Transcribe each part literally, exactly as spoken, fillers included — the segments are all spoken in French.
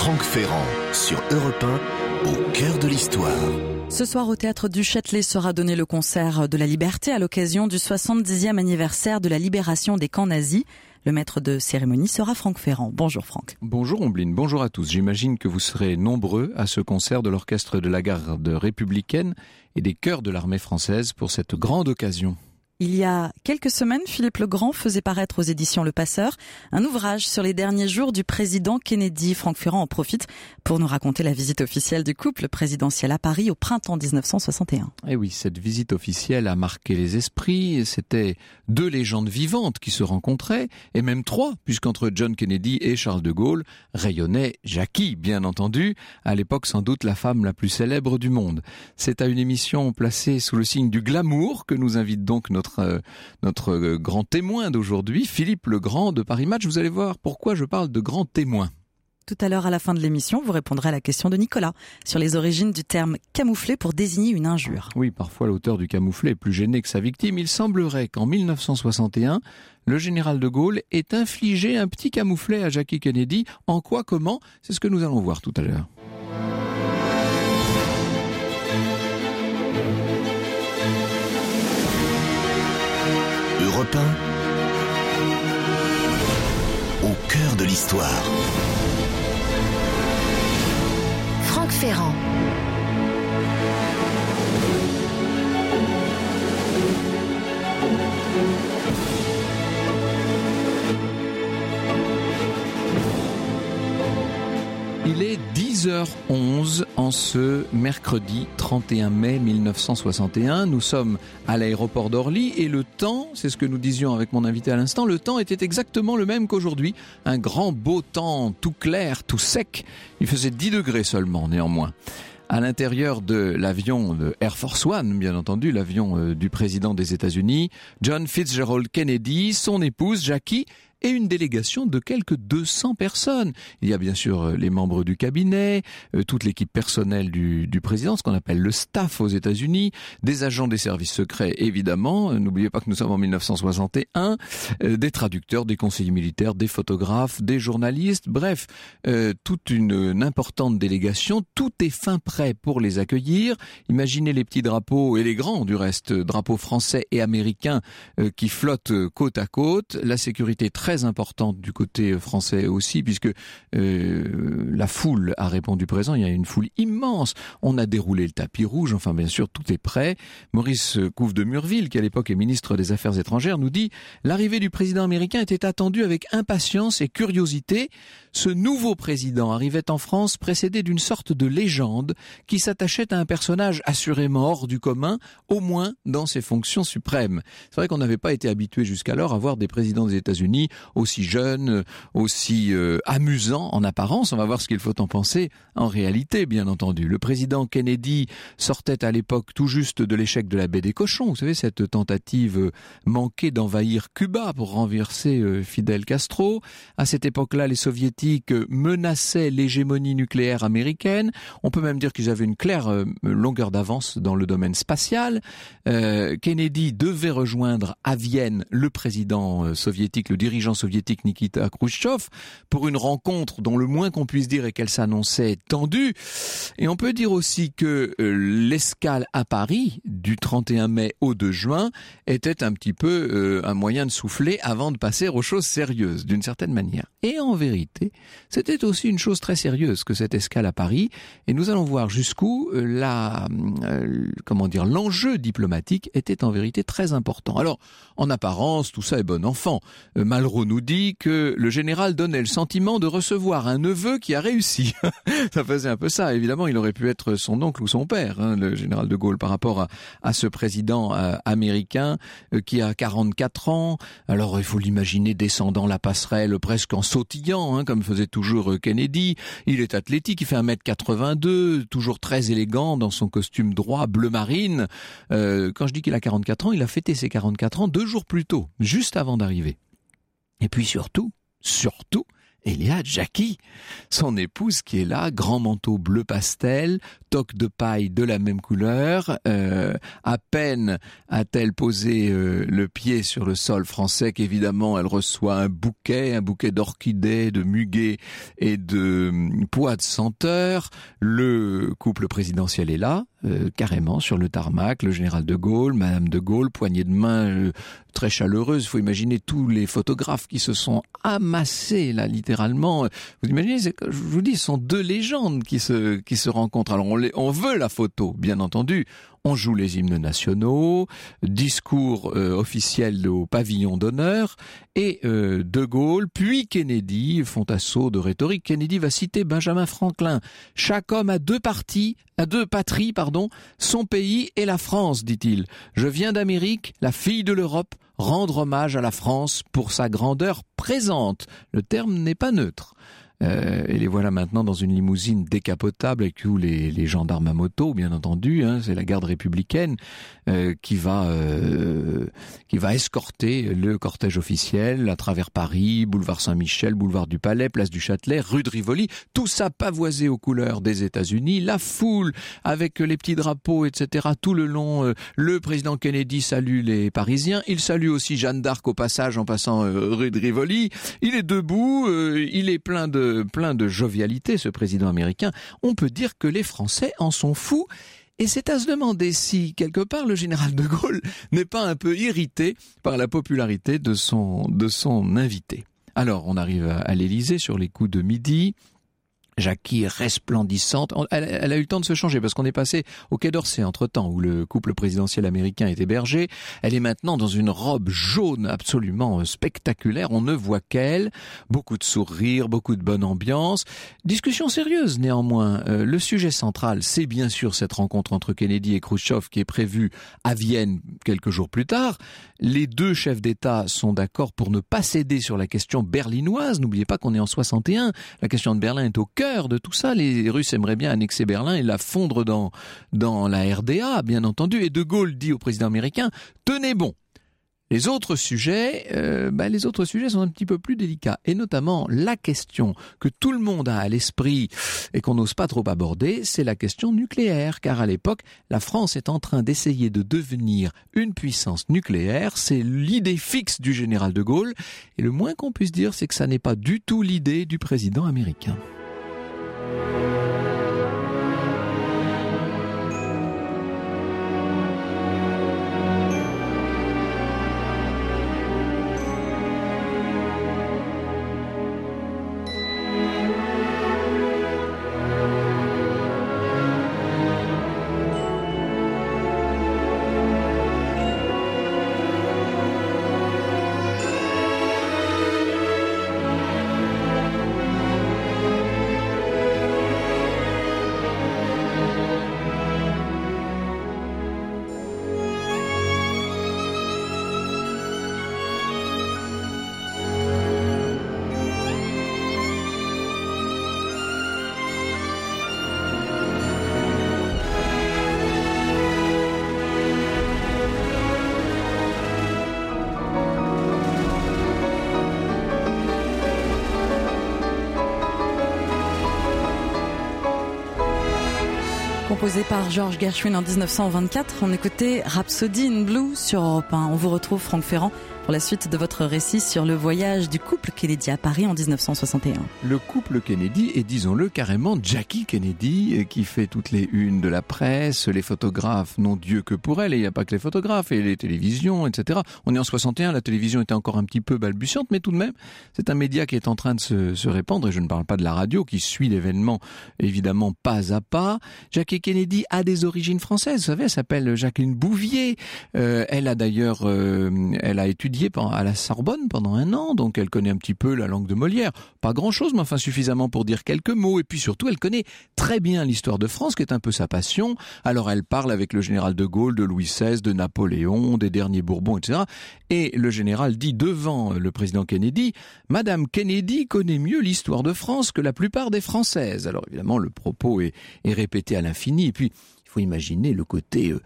Franck Ferrand sur Europe un, au cœur de l'histoire. Ce soir au Théâtre du Châtelet sera donné le concert de la Liberté à l'occasion du soixante-dixième anniversaire de la libération des camps nazis. Le maître de cérémonie sera Franck Ferrand. Bonjour Franck. Bonjour Ombline, bonjour à tous. J'imagine que vous serez nombreux à ce concert de l'orchestre de la garde républicaine et des chœurs de l'armée française pour cette grande occasion. Il y a quelques semaines, Philippe Legrand faisait paraître aux éditions Le Passeur un ouvrage sur les derniers jours du président Kennedy. Franck Ferrand en profite pour nous raconter la visite officielle du couple présidentiel à Paris au printemps dix-neuf cent soixante et un. Et oui, cette visite officielle a marqué les esprits. C'était deux légendes vivantes qui se rencontraient, et même trois, puisqu'entre John Kennedy et Charles de Gaulle rayonnait Jackie, bien entendu, à l'époque sans doute la femme la plus célèbre du monde. C'est à une émission placée sous le signe du glamour que nous invite donc notre Notre, notre grand témoin d'aujourd'hui, Philippe Legrand de Paris Match. Vous allez voir pourquoi je parle de grand témoin. Tout à l'heure, à la fin de l'émission, vous répondrez à la question de Nicolas sur les origines du terme camouflé pour désigner une injure. Oui, parfois l'auteur du camouflé est plus gêné que sa victime. Il semblerait qu'en mille neuf cent soixante et un, le général de Gaulle ait infligé un petit camouflet à Jackie Kennedy. En quoi, comment ? C'est ce que nous allons voir tout à l'heure. Europe un, au cœur de l'histoire. Franck Ferrand. Il est dix heures onze en ce mercredi trente et un mai mille neuf cent soixante et un. Nous sommes à l'aéroport d'Orly et le temps, c'est ce que nous disions avec mon invité à l'instant, le temps était exactement le même qu'aujourd'hui. Un grand beau temps, tout clair, tout sec. Il faisait dix degrés seulement néanmoins. À l'intérieur de l'avion de Air Force One, bien entendu, l'avion du président des États-Unis, John Fitzgerald Kennedy, son épouse Jackie, et une délégation de quelques deux cents personnes. Il y a bien sûr les membres du cabinet, euh, toute l'équipe personnelle du, du président, ce qu'on appelle le staff aux États-Unis, des agents des services secrets évidemment, euh, n'oubliez pas que nous sommes en mille neuf cent soixante et un, euh, des traducteurs, des conseillers militaires, des photographes, des journalistes, bref, euh, toute une, une importante délégation, tout est fin prêt pour les accueillir. Imaginez les petits drapeaux, et les grands du reste, drapeaux français et américains euh, qui flottent côte à côte, la sécurité est très très importante du côté français aussi, puisque euh, la foule a répondu présent. Il y a une foule immense. On a déroulé le tapis rouge. Enfin, bien sûr, tout est prêt. Maurice Couve de Murville, qui à l'époque est ministre des Affaires étrangères, nous dit « L'arrivée du président américain était attendue avec impatience et curiosité. Ce nouveau président arrivait en France précédé d'une sorte de légende qui s'attachait à un personnage assurément hors du commun, au moins dans ses fonctions suprêmes. » C'est vrai qu'on n'avait pas été habitué jusqu'alors à voir des présidents des États-Unis aussi jeune, aussi euh, amusant en apparence. On va voir ce qu'il faut en penser en réalité, bien entendu. Le président Kennedy sortait à l'époque tout juste de l'échec de la baie des Cochons. Vous savez, cette tentative manquée d'envahir Cuba pour renverser euh, Fidel Castro. À cette époque-là, les soviétiques menaçaient l'hégémonie nucléaire américaine. On peut même dire qu'ils avaient une claire euh, longueur d'avance dans le domaine spatial. Euh, Kennedy devait rejoindre à Vienne le président euh, soviétique, le dirigeant soviétique Nikita Khrouchtchev, pour une rencontre dont le moins qu'on puisse dire est qu'elle s'annonçait tendue. Et on peut dire aussi que euh, l'escale à Paris du trente et un mai au deux juin était un petit peu euh, un moyen de souffler avant de passer aux choses sérieuses, d'une certaine manière. Et en vérité, c'était aussi une chose très sérieuse que cette escale à Paris, et nous allons voir jusqu'où euh, la, euh, comment dire, l'enjeu diplomatique était en vérité très important. Alors, en apparence, tout ça est bon enfant. Euh, Malraux nous dit que le général donnait le sentiment de recevoir un neveu qui a réussi. Ça faisait un peu ça. Évidemment, il aurait pu être son oncle ou son père, hein, le général de Gaulle, par rapport à, à ce président euh, américain euh, qui a quarante-quatre ans. Alors, il faut l'imaginer descendant la passerelle presque en sautillant, hein, comme faisait toujours euh, Kennedy. Il est athlétique, il fait un mètre quatre-vingt-deux, toujours très élégant dans son costume droit, bleu marine. Euh, quand je dis qu'il a quarante-quatre ans, il a fêté ses quarante-quatre ans deux jours plus tôt, juste avant d'arriver. Et puis surtout, surtout, il y a Jackie, son épouse qui est là, grand manteau bleu pastel, toque de paille de la même couleur. Euh, à peine a-t-elle posé euh, le pied sur le sol français qu'évidemment elle reçoit un bouquet, un bouquet d'orchidées, de muguets et de euh, pois de senteur. Le couple présidentiel est là, euh, carrément sur le tarmac, le général de Gaulle, Madame de Gaulle, poignée de main euh, très chaleureuse. Il faut imaginer tous les photographes qui se sont amassés là, littéralement. Vous imaginez, c'est, je vous dis, ce sont deux légendes qui se qui se rencontrent. Alors on, les, on veut la photo, bien entendu. On joue les hymnes nationaux, discours euh, officiel au pavillon d'honneur, et euh, De Gaulle, puis Kennedy font assaut de rhétorique. Kennedy va citer Benjamin Franklin. Chaque homme a deux parties, a deux patries, pardon, son pays et la France, dit-il. Je viens d'Amérique, la fille de l'Europe, rendre hommage à la France pour sa grandeur présente. Le terme n'est pas neutre. Euh, et les voilà maintenant dans une limousine décapotable avec tous les, les gendarmes à moto, bien entendu. Hein, c'est la garde républicaine euh, qui va euh, qui va escorter le cortège officiel à travers Paris, boulevard Saint-Michel, boulevard du Palais, place du Châtelet, rue de Rivoli. Tout ça pavoisé aux couleurs des États-Unis. La foule avec les petits drapeaux, et cetera. Tout le long, euh, le président Kennedy salue les Parisiens. Il salue aussi Jeanne d'Arc au passage en passant euh, rue de Rivoli. Il est debout, euh, il est plein de plein de jovialité, ce président américain. On peut dire que les Français en sont fous. Et c'est à se demander si, quelque part, le général de Gaulle n'est pas un peu irrité par la popularité de son, de son invité. Alors, on arrive à, à l'Élysée sur les coups de midi. Jackie est resplendissante. Elle, elle a eu le temps de se changer parce qu'on est passé au Quai d'Orsay entre-temps où le couple présidentiel américain est hébergé. Elle est maintenant dans une robe jaune absolument spectaculaire. On ne voit qu'elle. Beaucoup de sourires, beaucoup de bonne ambiance. Discussion sérieuse néanmoins. Euh, le sujet central, c'est bien sûr cette rencontre entre Kennedy et Khrouchtchev qui est prévue à Vienne quelques jours plus tard. Les deux chefs d'État sont d'accord pour ne pas céder sur la question berlinoise. N'oubliez pas qu'on est en soixante et un. La question de Berlin est au cœur de tout ça. Les Russes aimeraient bien annexer Berlin et la fondre dans, dans la R D A, bien entendu. Et De Gaulle dit au président américain, tenez bon. Les autres sujets, euh, bah, les autres sujets sont un petit peu plus délicats. Et notamment, la question que tout le monde a à l'esprit et qu'on n'ose pas trop aborder, c'est la question nucléaire. Car à l'époque, la France est en train d'essayer de devenir une puissance nucléaire. C'est l'idée fixe du général de Gaulle. Et le moins qu'on puisse dire, c'est que ça n'est pas du tout l'idée du président américain. Composé par George Gershwin en dix-neuf cent vingt-quatre, on écoutait Rhapsody in Blue sur Europe un. On vous retrouve, Franck Ferrand, pour la suite de votre récit sur le voyage du couple Kennedy à Paris en dix-neuf cent soixante et un. Le couple Kennedy est, disons-le, carrément Jackie Kennedy, qui fait toutes les unes de la presse, les photographes n'ont Dieu que pour elle, et il n'y a pas que les photographes, et les télévisions, et cetera. On est en soixante et un, la télévision était encore un petit peu balbutiante, mais tout de même, c'est un média qui est en train de se, se répandre, et je ne parle pas de la radio, qui suit l'événement, évidemment, pas à pas. Jackie Kennedy a des origines françaises, vous savez, elle s'appelle Jacqueline Bouvier, euh, elle a d'ailleurs, euh, elle a étudié à la Sorbonne pendant un an, donc elle connaît un petit peu la langue de Molière. Pas grand-chose, mais enfin suffisamment pour dire quelques mots. Et puis surtout, elle connaît très bien l'histoire de France, qui est un peu sa passion. Alors elle parle avec le général de Gaulle, de Louis seize, de Napoléon, des derniers Bourbons, et cetera. Et le général dit devant le président Kennedy, « Madame Kennedy connaît mieux l'histoire de France que la plupart des Françaises. » Alors évidemment, le propos est, est répété à l'infini. Et puis, il faut imaginer le côté... Euh,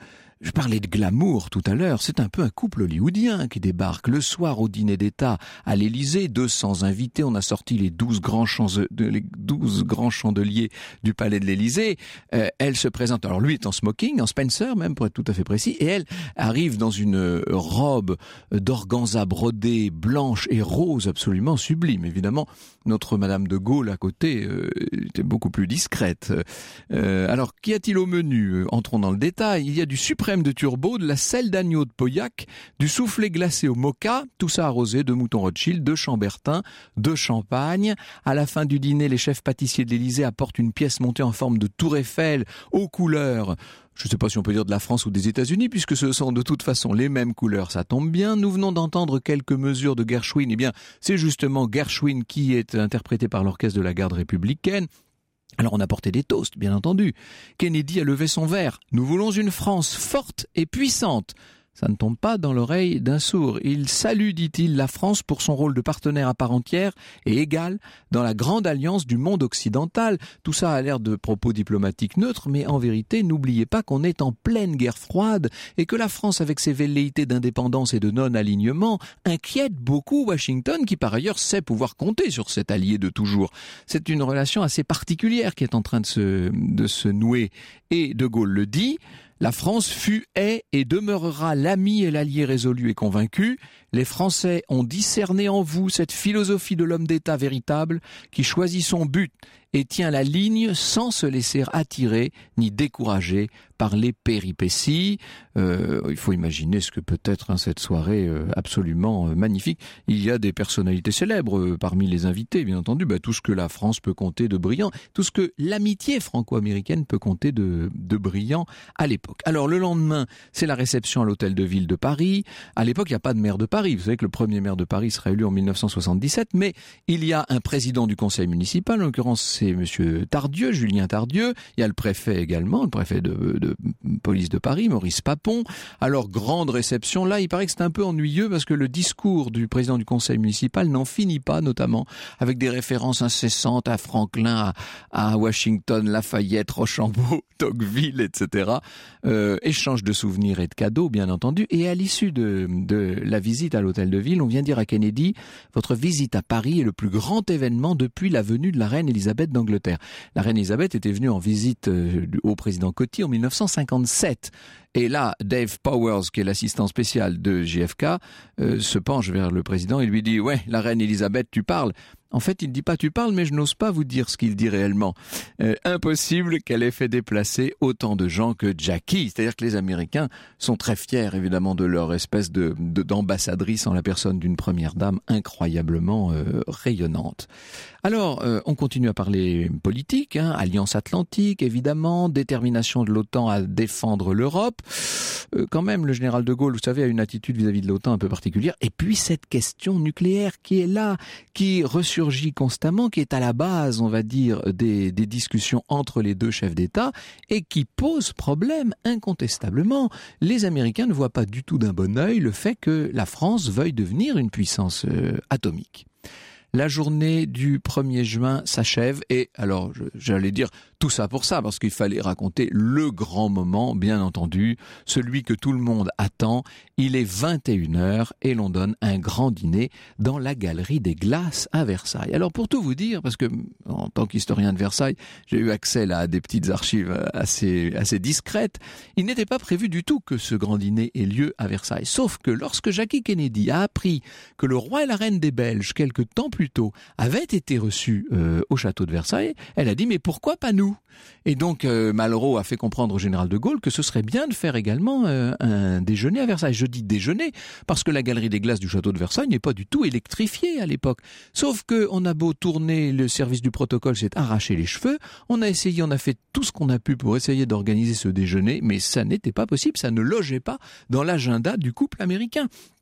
Je parlais de glamour tout à l'heure, c'est un peu un couple hollywoodien qui débarque le soir au dîner d'État à l'Élysée, deux cents invités, on a sorti les douze grands, chandeliers, les douze grands chandeliers du palais de l'Élysée, euh, elle se présente, alors lui est en smoking, en Spencer même pour être tout à fait précis, et elle arrive dans une robe d'organza brodée, blanche et rose absolument sublime. Évidemment, notre Madame de Gaulle à côté euh, était beaucoup plus discrète. Euh, alors, qu'y a-t-il au menu ? Entrons dans le détail, il y a du suprême de turbo, de la selle d'agneau de Pauillac, du soufflé glacé au mocha, tout ça arrosé de mouton Rothschild, de chambertin, de champagne. À la fin du dîner, les chefs pâtissiers de l'Élysée apportent une pièce montée en forme de tour Eiffel aux couleurs, je ne sais pas si on peut dire de la France ou des États-Unis, puisque ce sont de toute façon les mêmes couleurs, ça tombe bien. Nous venons d'entendre quelques mesures de Gershwin. Eh bien, c'est justement Gershwin qui est interprété par l'orchestre de la garde républicaine. Alors on a porté des toasts, bien entendu. Kennedy a levé son verre. Nous voulons une France forte et puissante. Ça ne tombe pas dans l'oreille d'un sourd. Il salue, dit-il, la France pour son rôle de partenaire à part entière et égal dans la grande alliance du monde occidental. Tout ça a l'air de propos diplomatiques neutres, mais en vérité, n'oubliez pas qu'on est en pleine guerre froide et que la France, avec ses velléités d'indépendance et de non-alignement, inquiète beaucoup Washington, qui par ailleurs sait pouvoir compter sur cet allié de toujours. C'est une relation assez particulière qui est en train de se, de se nouer. Et De Gaulle le dit, la France fut, est et demeurera l'ami et l'allié résolu et convaincu. Les Français ont discerné en vous cette philosophie de l'homme d'État véritable qui choisit son but et tient la ligne sans se laisser attirer ni décourager par les péripéties. Euh, il faut imaginer ce que peut être hein, cette soirée euh, absolument euh, magnifique. Il y a des personnalités célèbres euh, parmi les invités, bien entendu. Bah, tout ce que la France peut compter de brillant, tout ce que l'amitié franco-américaine peut compter de, de brillant à l'époque. Alors le lendemain, c'est la réception à l'hôtel de ville de Paris. À l'époque, il n'y a pas de maire de Paris. Vous savez que le premier maire de Paris sera élu en mille neuf cent soixante-dix-sept, mais il y a un président du conseil municipal, en l'occurrence c'est monsieur Tardieu, Julien Tardieu. Il y a le préfet également, le préfet de, de police de Paris, Maurice Papon. Alors, grande réception. Là, il paraît que c'est un peu ennuyeux parce que le discours du président du conseil municipal n'en finit pas, notamment avec des références incessantes à Franklin, à, à Washington, Lafayette, Rochambeau, Tocqueville, et cetera. Euh, échange de souvenirs et de cadeaux, bien entendu. Et à l'issue de, de la visite à l'hôtel de ville, on vient dire à Kennedy, votre visite à Paris est le plus grand événement depuis la venue de la reine Elisabeth d'Angleterre. La reine Elisabeth était venue en visite euh, au président Coty en mille neuf cent cinquante-sept. Et là, Dave Powers, qui est l'assistant spécial de J F K, euh, se penche vers le président et lui dit « Ouais, la reine Elisabeth, tu parles ?» En fait, il ne dit pas « tu parles », mais je n'ose pas vous dire ce qu'il dit réellement. Euh, impossible qu'elle ait fait déplacer autant de gens que Jackie. C'est-à-dire que les Américains sont très fiers, évidemment, de leur espèce de, de, d'ambassadrice en la personne d'une première dame incroyablement euh, rayonnante. Alors, euh, on continue à parler politique, hein, Alliance Atlantique, évidemment, détermination de l'OTAN à défendre l'Europe. Euh, quand même, le général de Gaulle, vous savez, a une attitude vis-à-vis de l'OTAN un peu particulière. Et puis, cette question nucléaire qui est là, qui ressurgit constamment, qui est à la base, on va dire, des, des discussions entre les deux chefs d'État et qui pose problème incontestablement. Les Américains ne voient pas du tout d'un bon œil le fait que la France veuille devenir une puissance euh, atomique. La journée du premier juin s'achève et, alors, je, j'allais dire tout ça pour ça, parce qu'il fallait raconter le grand moment, bien entendu, celui que tout le monde attend. Il est vingt et une heures et l'on donne un grand dîner dans la Galerie des Glaces à Versailles. Alors, pour tout vous dire, parce que, en tant qu'historien de Versailles, j'ai eu accès là à des petites archives assez, assez discrètes, il n'était pas prévu du tout que ce grand dîner ait lieu à Versailles. Sauf que lorsque Jackie Kennedy a appris que le roi et la reine des Belges, quelque temps plus tôt, avaient été reçus euh, au château de Versailles, elle a dit « mais pourquoi pas nous ?» Et donc euh, Malraux a fait comprendre au général de Gaulle que ce serait bien de faire également euh, un déjeuner à Versailles. Je dis déjeuner parce que la Galerie des Glaces du château de Versailles n'est pas du tout électrifiée à l'époque. Sauf que on a beau tourner, le service du protocole s'est arraché les cheveux, on a essayé, on a fait tout ce qu'on a pu pour essayer d'organiser ce déjeuner, mais ça n'était pas possible, ça ne logeait pas dans l'agenda du couple américain.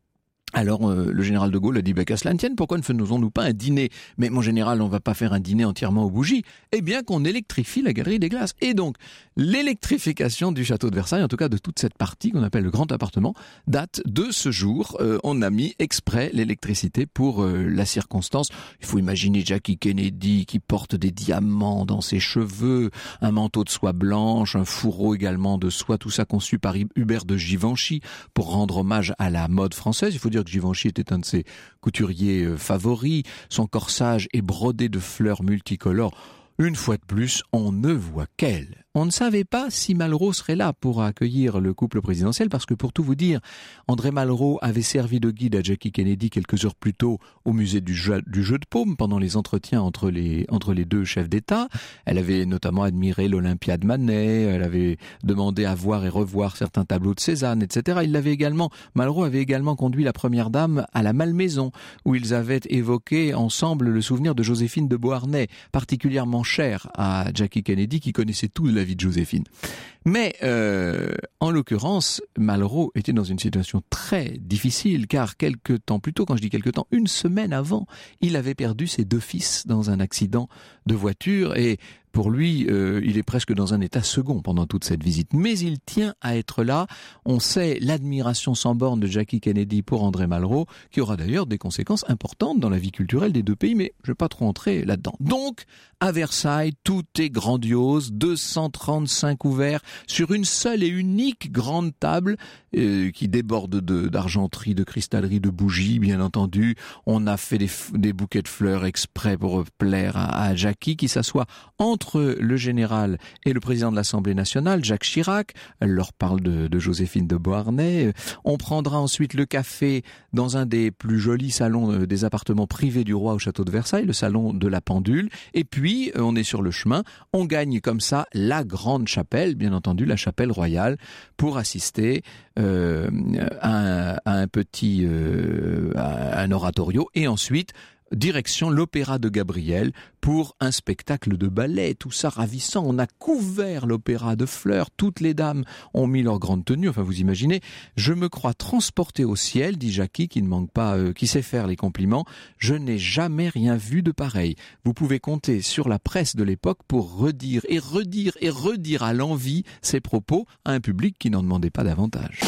Alors euh, le général de Gaulle a dit bah, qu'à cela ne tienne, pourquoi ne faisons-nous pas un dîner? Mais mon général, on va pas faire un dîner entièrement aux bougies. Eh bien qu'on électrifie la galerie des glaces. Et donc l'électrification du château de Versailles, en tout cas de toute cette partie qu'on appelle le grand appartement, date de ce jour. Euh, on a mis exprès l'électricité pour euh, la circonstance. Il faut imaginer Jackie Kennedy qui porte des diamants dans ses cheveux, un manteau de soie blanche, un fourreau également de soie, tout ça conçu par Hubert de Givenchy pour rendre hommage à la mode française. Il faut dire que Givenchy était un de ses couturiers euh, favoris. Son corsage est brodé de fleurs multicolores. Une fois de plus, on ne voit qu'elle. On ne savait pas si Malraux serait là pour accueillir le couple présidentiel parce que, pour tout vous dire, André Malraux avait servi de guide à Jackie Kennedy quelques heures plus tôt au musée du jeu, du jeu de paume pendant les entretiens entre les, entre les deux chefs d'État. Elle avait notamment admiré l'Olympia de Manet, elle avait demandé à voir et revoir certains tableaux de Cézanne, et cetera. Il l'avait également, Malraux avait également conduit la première dame à la Malmaison où ils avaient évoqué ensemble le souvenir de Joséphine de Beauharnais, particulièrement cher à Jackie Kennedy qui connaissait tout de la vie de Joséphine. Mais euh, en l'occurrence, Malraux était dans une situation très difficile car quelques temps plus tôt, quand je dis quelques temps, une semaine avant, il avait perdu ses deux fils dans un accident de voiture et pour lui, euh, il est presque dans un état second pendant toute cette visite. Mais il tient à être là. On sait l'admiration sans borne de Jackie Kennedy pour André Malraux, qui aura d'ailleurs des conséquences importantes dans la vie culturelle des deux pays, mais je ne vais pas trop entrer là-dedans. Donc, à Versailles, tout est grandiose, deux cent trente-cinq ouverts sur une seule et unique grande table euh, qui déborde de, d'argenterie, de cristallerie, de bougies, bien entendu. On a fait des, des bouquets de fleurs exprès pour plaire à, à Jackie, qui s'assoit entre entre le général et le président de l'Assemblée nationale, Jacques Chirac. Elle leur parle de, de Joséphine de Beauharnais. On prendra ensuite le café dans un des plus jolis salons des appartements privés du roi au château de Versailles, le salon de la Pendule. Et puis, on est sur le chemin. On gagne comme ça la grande chapelle, bien entendu, la chapelle royale, pour assister euh, à, un, à un petit euh, à un oratorio. Et ensuite, direction l'Opéra de Gabriel pour un spectacle de ballet, tout ça ravissant. On a couvert l'opéra de fleurs, toutes les dames ont mis leur grande tenue, enfin vous imaginez. Je me crois transporté au ciel, dit Jackie, qui ne manque pas, euh, qui sait faire les compliments. Je n'ai jamais rien vu de pareil. Vous pouvez compter sur la presse de l'époque pour redire et redire et redire à l'envi ces propos à un public qui n'en demandait pas davantage.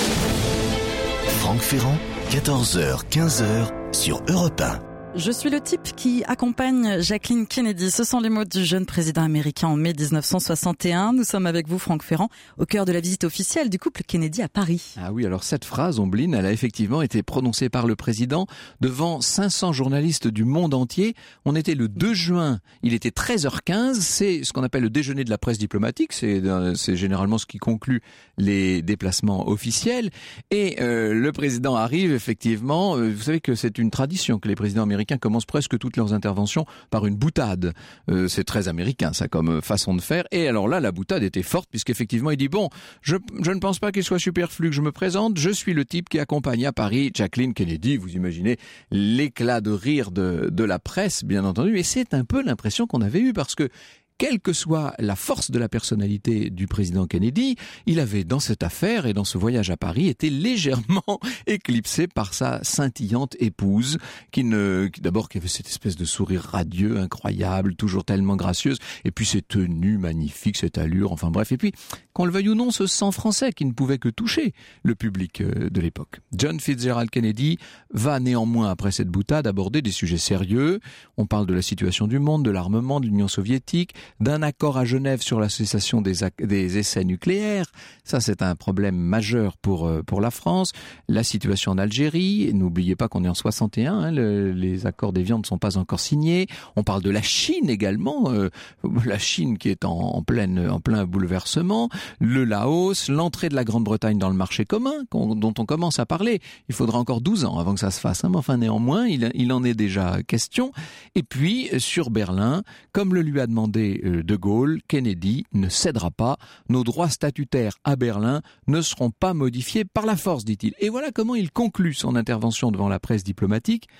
Franck Ferrand, quatorze heures quinze sur Europe un. Je suis le type qui accompagne Jacqueline Kennedy. Ce sont les mots du jeune président américain en mai dix-neuf cent soixante et un. Nous sommes avec vous, Franck Ferrand, au cœur de la visite officielle du couple Kennedy à Paris. Ah oui, alors cette phrase, Ombline, elle a effectivement été prononcée par le président devant cinq cents journalistes du monde entier. On était le deux juin, il était treize heures quinze, c'est ce qu'on appelle le déjeuner de la presse diplomatique, c'est, c'est généralement ce qui conclut les déplacements officiels. Et euh, le président arrive effectivement, euh, vous savez que c'est une tradition que les présidents américains commencent presque toutes leurs interventions par une boutade. Euh, c'est très américain, ça, comme façon de faire. Et alors là, la boutade était forte, puisqu'effectivement, il dit, bon, je, je ne pense pas qu'il soit superflu que je me présente, je suis le type qui accompagne à Paris Jacqueline Kennedy. Vous imaginez l'éclat de rire de, de la presse, bien entendu. Et c'est un peu l'impression qu'on avait eue, parce que quelle que soit la force de la personnalité du président Kennedy, il avait dans cette affaire et dans ce voyage à Paris été légèrement éclipsé par sa scintillante épouse, qui ne, qui d'abord qui avait cette espèce de sourire radieux, incroyable, toujours tellement gracieuse, et puis ses tenues magnifiques, cette allure, enfin bref, et puis qu'on le veuille ou non, ce sang français qui ne pouvait que toucher le public de l'époque. John Fitzgerald Kennedy va néanmoins, après cette boutade, aborder des sujets sérieux. On parle de la situation du monde, de l'armement, de l'Union soviétique, d'un accord à Genève sur la cessation des, ac- des essais nucléaires. Ça, c'est un problème majeur pour, euh, pour la France. La situation en Algérie. N'oubliez pas qu'on est en soixante et un. Hein, le, les accords d'Évian ne sont pas encore signés. On parle de la Chine également. Euh, la Chine qui est en, en, pleine, en plein bouleversement. Le Laos, l'entrée de la Grande-Bretagne dans le marché commun, dont on commence à parler. Il faudra encore douze ans avant que ça se fasse. Hein, mais enfin, néanmoins, il, il en est déjà question. Et puis, sur Berlin, comme le lui a demandé De Gaulle, Kennedy ne cédera pas. Nos droits statutaires à Berlin ne seront pas modifiés par la force, dit-il. Et voilà comment il conclut son intervention devant la presse diplomatique.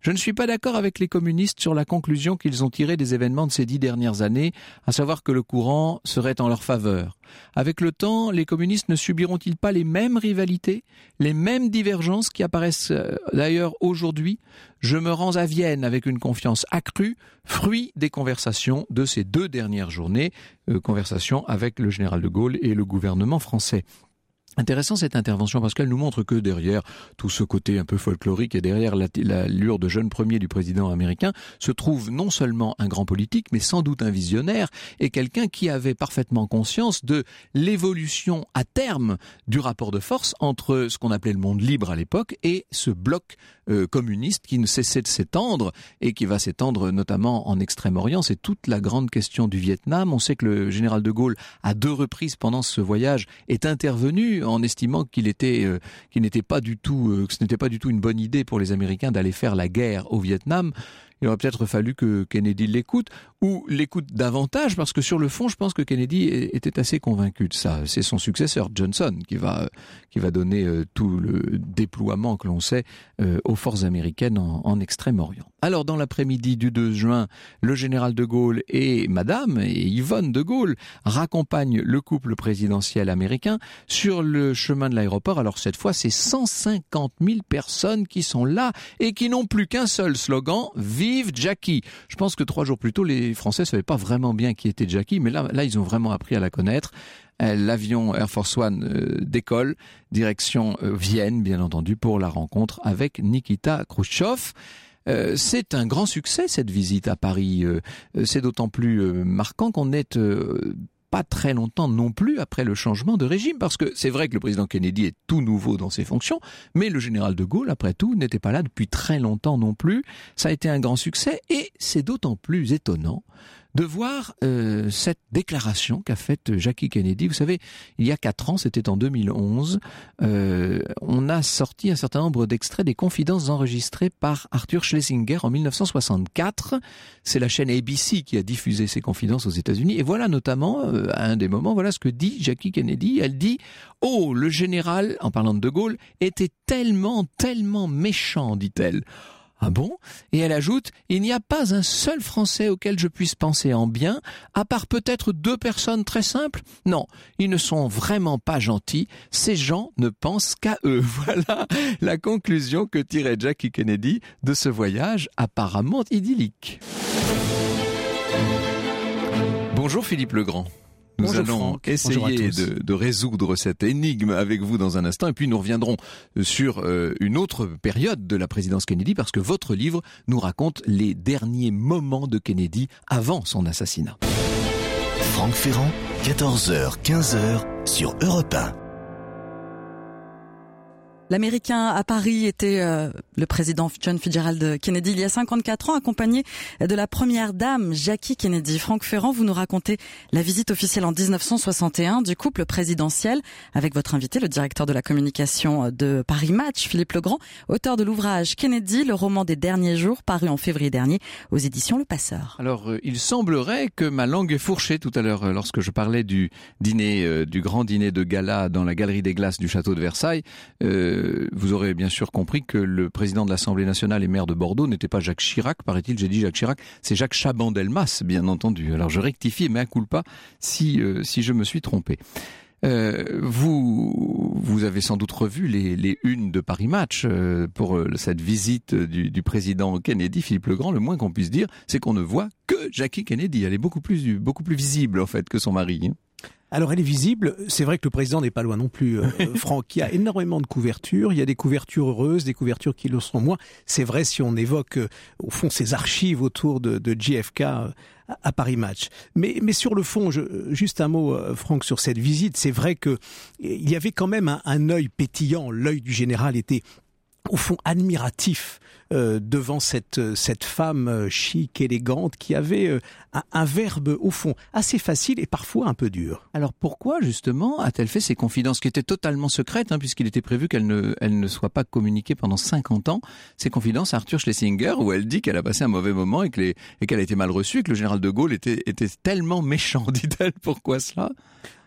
Je ne suis pas d'accord avec les communistes sur la conclusion qu'ils ont tirée des événements de ces dix dernières années, à savoir que le courant serait en leur faveur. Avec le temps, les communistes ne subiront-ils pas les mêmes rivalités, les mêmes divergences qui apparaissent d'ailleurs aujourd'hui ? Je me rends à Vienne avec une confiance accrue, fruit des conversations de ces deux dernières journées, euh, conversations avec le général de Gaulle et le gouvernement français. Intéressant cette intervention parce qu'elle nous montre que derrière tout ce côté un peu folklorique et derrière l'allure de jeune premier du président américain se trouve non seulement un grand politique mais sans doute un visionnaire et quelqu'un qui avait parfaitement conscience de l'évolution à terme du rapport de force entre ce qu'on appelait le monde libre à l'époque et ce bloc euh, communiste qui ne cessait de s'étendre et qui va s'étendre notamment en Extrême-Orient. C'est toute la grande question du Vietnam. On sait que le général de Gaulle à deux reprises pendant ce voyage est intervenu en estimant qu'il était, euh, qu'il n'était pas du tout, euh, que ce n'était pas du tout une bonne idée pour les Américains d'aller faire la guerre au Vietnam. Il aurait peut-être fallu que Kennedy l'écoute, ou l'écoute davantage, parce que sur le fond, je pense que Kennedy était assez convaincu de ça. C'est son successeur, Johnson, qui va, qui va donner euh, tout le déploiement que l'on sait euh, aux forces américaines en, en Extrême-Orient. Alors, dans l'après-midi du deux juin, le général de Gaulle et Madame, et Yvonne de Gaulle, raccompagnent le couple présidentiel américain sur le chemin de l'aéroport. Alors, cette fois, c'est cent cinquante mille personnes qui sont là et qui n'ont plus qu'un seul slogan, « Vive Jackie !» Je pense que trois jours plus tôt, les Français ne savaient pas vraiment bien qui était Jackie, mais là, là, ils ont vraiment appris à la connaître. L'avion Air Force One euh, décolle, direction euh, Vienne, bien entendu, pour la rencontre avec Nikita Khrouchtchev. Euh, c'est un grand succès, cette visite à Paris. Euh, c'est d'autant plus euh, marquant qu'on est... Euh, pas très longtemps non plus après le changement de régime, parce que c'est vrai que le président Kennedy est tout nouveau dans ses fonctions, mais le général de Gaulle, après tout, n'était pas là depuis très longtemps non plus. Ça a été un grand succès, et c'est d'autant plus étonnant de voir euh, cette déclaration qu'a faite Jackie Kennedy. Vous savez, il y a quatre ans, c'était en deux mille onze, euh, on a sorti un certain nombre d'extraits des confidences enregistrées par Arthur Schlesinger en mille neuf cent soixante-quatre. C'est la chaîne A B C qui a diffusé ces confidences aux États-Unis. Et voilà notamment, euh, à un des moments, voilà ce que dit Jackie Kennedy. Elle dit « Oh, le général, en parlant de De Gaulle, était tellement, tellement méchant, dit-elle. » Ah bon ? Et elle ajoute, il n'y a pas un seul Français auquel je puisse penser en bien, à part peut-être deux personnes très simples. Non, ils ne sont vraiment pas gentils. Ces gens ne pensent qu'à eux. Voilà la conclusion que tirait Jackie Kennedy de ce voyage apparemment idyllique. Bonjour Philippe Legrand. Nous Bonjour allons Franck. essayer de, de résoudre cette énigme avec vous dans un instant, et puis nous reviendrons sur euh, une autre période de la présidence Kennedy, parce que votre livre nous raconte les derniers moments de Kennedy avant son assassinat. Franck Ferrand, quatorze heures quinze sur Europe un. L'Américain à Paris était euh, le président John Fitzgerald Kennedy il y a cinquante-quatre ans, accompagné de la première dame Jackie Kennedy. Franck Ferrand, vous nous racontez la visite officielle en dix-neuf cent soixante et un du couple présidentiel avec votre invité, le directeur de la communication de Paris Match, Philippe Legrand, auteur de l'ouvrage Kennedy, le roman des derniers jours, paru en février dernier aux éditions Le Passeur. Alors, euh, il semblerait que ma langue est fourchée tout à l'heure euh, lorsque je parlais du dîner, euh, du grand dîner de gala dans la Galerie des Glaces du château de Versailles. Euh, Vous aurez bien sûr compris que le président de l'Assemblée nationale et maire de Bordeaux n'était pas Jacques Chirac, paraît-il, j'ai dit Jacques Chirac, c'est Jacques Chaban-Delmas, bien entendu. Alors je rectifie, mea culpa, si, euh, si je me suis trompé. Euh, vous, vous avez sans doute revu les, les unes de Paris Match euh, pour euh, cette visite du, du président Kennedy, Philippe Legrand. Le moins qu'on puisse dire, c'est qu'on ne voit que Jackie Kennedy. Elle est beaucoup plus, beaucoup plus visible en fait que son mari. Hein. Alors elle est visible, c'est vrai que le président n'est pas loin non plus, euh, Franck. Il y a énormément de couvertures, il y a des couvertures heureuses, des couvertures qui le sont moins. C'est vrai si on évoque euh, au fond ces archives autour de, de J F K euh, à Paris Match. Mais, mais sur le fond, je, juste un mot, euh, Franck, sur cette visite. C'est vrai que il y avait quand même un, un œil pétillant. L'œil du général était au fond admiratif euh, devant cette cette femme euh, chic, élégante, qui avait euh, un, un verbe au fond assez facile et parfois un peu dur. Alors pourquoi justement a-t-elle fait ces confidences qui étaient totalement secrètes, hein, puisqu'il était prévu qu'elles ne elles ne soient pas communiquées pendant cinquante ans, ces confidences à Arthur Schlesinger, où elle dit qu'elle a passé un mauvais moment et que les, et qu'elle a été mal reçue, et que le général de Gaulle était était tellement méchant, dit-elle. Pourquoi cela ?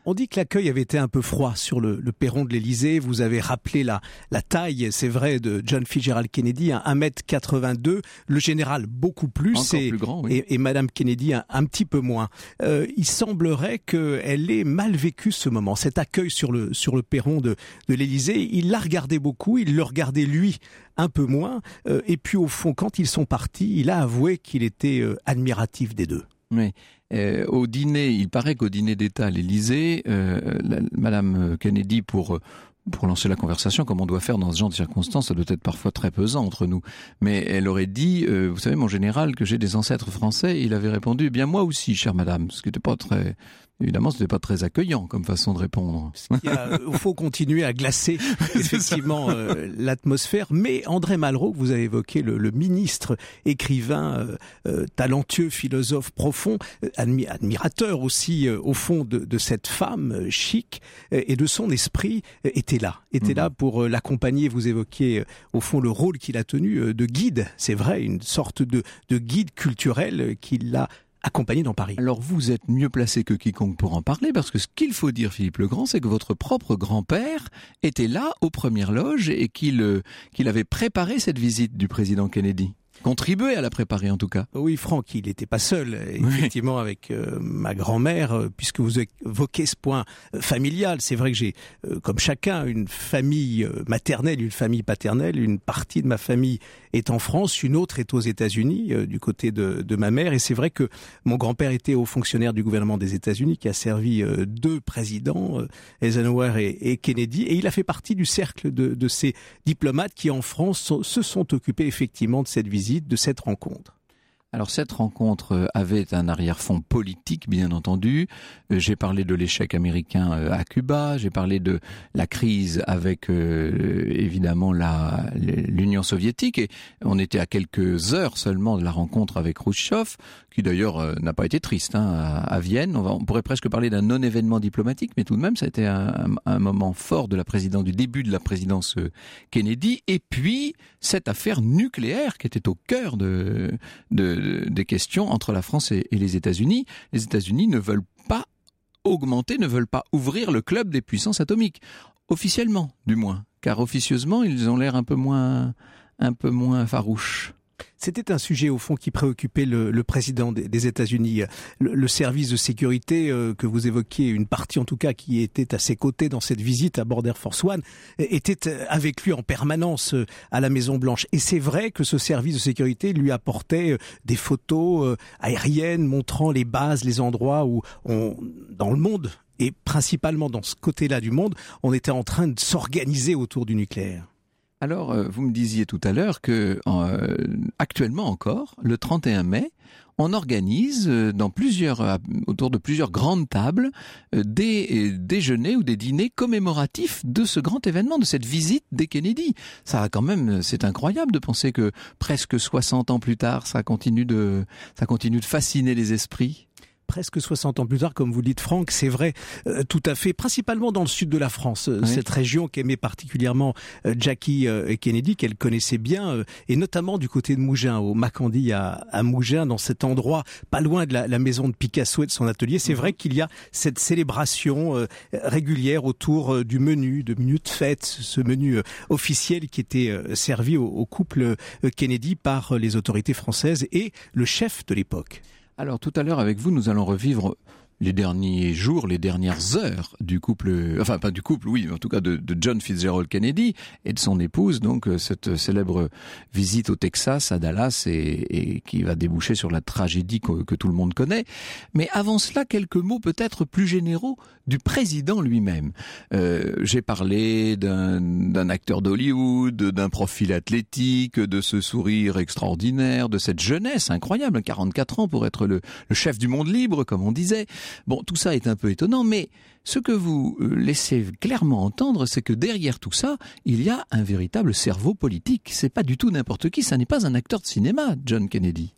On dit que l'accueil avait été un peu froid sur le, le perron de l'Élysée. Vous avez rappelé la, la taille, c'est vrai, de John Fitzgerald Kennedy, un mètre quatre-vingt-deux. Le général beaucoup plus. Encore et, plus grand, oui. et, et Madame Kennedy un, un petit peu moins. Euh, il semblerait qu'elle ait mal vécu ce moment, cet accueil sur le, sur le perron de, de l'Élysée. Il l'a regardé beaucoup, il le regardait lui un peu moins. Euh, et puis au fond, quand ils sont partis, il a avoué qu'il était euh, admiratif des deux. Oui. Euh, au dîner, il paraît qu'au dîner d'État à l'Élysée, euh, la, Madame Kennedy, pour pour lancer la conversation, comme on doit faire dans ce genre de circonstances, ça doit être parfois très pesant entre nous. Mais elle aurait dit, euh, vous savez, mon général, que j'ai des ancêtres français. Et il avait répondu, eh bien moi aussi, chère Madame, ce qui n'était pas très... Évidemment, ce n'était pas très accueillant comme façon de répondre. Il faut continuer à glacer effectivement euh, l'atmosphère. Mais André Malraux, que vous avez évoqué, le, le ministre, écrivain, euh, euh, talentueux, philosophe profond, euh, admi- admirateur aussi euh, au fond de, de cette femme euh, chic euh, et de son esprit, euh, était là, était mmh. là pour euh, l'accompagner. Vous évoquiez euh, au fond le rôle qu'il a tenu euh, de guide. C'est vrai, une sorte de, de guide culturel euh, qui l'a accompagné dans Paris. Alors vous êtes mieux placé que quiconque pour en parler, parce que ce qu'il faut dire, Philippe le Grand, c'est que votre propre grand-père était là aux premières loges et qu'il, euh, qu'il avait préparé cette visite du président Kennedy. Contribuer à la préparer en tout cas. Oui, Franck, il n'était pas seul, effectivement, oui. avec euh, ma grand-mère, euh, puisque vous évoquez ce point euh, familial. C'est vrai que j'ai, euh, comme chacun, une famille euh, maternelle, une famille paternelle. Une partie de ma famille est en France, une autre est aux États-Unis, euh, du côté de, de ma mère. Et c'est vrai que mon grand-père était haut fonctionnaire du gouvernement des États-Unis, qui a servi euh, deux présidents, euh, Eisenhower et, et Kennedy. Et il a fait partie du cercle de, de ces diplomates qui, en France, so, se sont occupés effectivement de cette visite, de cette rencontre. Alors cette rencontre avait un arrière-fond politique, bien entendu. J'ai parlé de l'échec américain à Cuba, j'ai parlé de la crise avec euh, évidemment la, l'Union soviétique, et on était à quelques heures seulement de la rencontre avec Khrouchtchev, qui d'ailleurs euh, n'a pas été triste hein, à, à Vienne. On, va, on pourrait presque parler d'un non-événement diplomatique, mais tout de même ça a été un, un moment fort de la présidence, du début de la présidence Kennedy. Et puis cette affaire nucléaire qui était au cœur de, de des questions entre la France et, et les États-Unis. Les États-Unis ne veulent pas augmenter, ne veulent pas ouvrir le club des puissances atomiques. Officiellement, du moins. Car officieusement, ils ont l'air un peu moins, un peu moins farouches. C'était un sujet au fond qui préoccupait le, le président des, des États-Unis. Le, le service de sécurité euh, que vous évoquiez, une partie en tout cas qui était à ses côtés dans cette visite à bord d'Air Force One, était avec lui en permanence à la Maison-Blanche. Et c'est vrai que ce service de sécurité lui apportait des photos aériennes montrant les bases, les endroits où on, dans le monde, et principalement dans ce côté-là du monde, on était en train de s'organiser autour du nucléaire. Alors, euh, vous me disiez tout à l'heure que euh, actuellement encore, le trente et un mai, on organise euh, dans plusieurs, euh, autour de plusieurs grandes tables euh, des euh, déjeuners ou des dîners commémoratifs de ce grand événement, de cette visite des Kennedy. Ça a quand même, c'est incroyable de penser que presque soixante ans plus tard, ça continue de, ça continue de fasciner les esprits. Presque soixante ans plus tard, comme vous le dites, Franck, c'est vrai, euh, tout à fait, principalement dans le sud de la France, euh, oui. Cette région qu'aimait particulièrement euh, Jackie euh, Kennedy, qu'elle connaissait bien, euh, et notamment du côté de Mougins, au Macandie à, à Mougins, dans cet endroit pas loin de la, la maison de Picasso et de son atelier. C'est mmh. vrai qu'il y a cette célébration euh, régulière autour euh, du menu, de menu de fête, ce menu euh, officiel qui était euh, servi au, au couple euh, Kennedy par euh, les autorités françaises et le chef de l'époque. Alors tout à l'heure avec vous, nous allons revivre les derniers jours, les dernières heures du couple, enfin pas du couple, oui, en tout cas de, de John Fitzgerald Kennedy et de son épouse, donc cette célèbre visite au Texas, à Dallas, et, et qui va déboucher sur la tragédie que, que tout le monde connaît. Mais avant cela, quelques mots peut-être plus généraux du président lui-même. Euh, j'ai parlé d'un, d'un acteur d'Hollywood, d'un profil athlétique, de ce sourire extraordinaire, de cette jeunesse incroyable, quarante-quatre ans pour être le, le chef du monde libre, comme on disait. Bon, tout ça est un peu étonnant, mais ce que vous laissez clairement entendre, c'est que derrière tout ça, il y a un véritable cerveau politique. C'est pas du tout n'importe qui, ça n'est pas un acteur de cinéma, John Kennedy.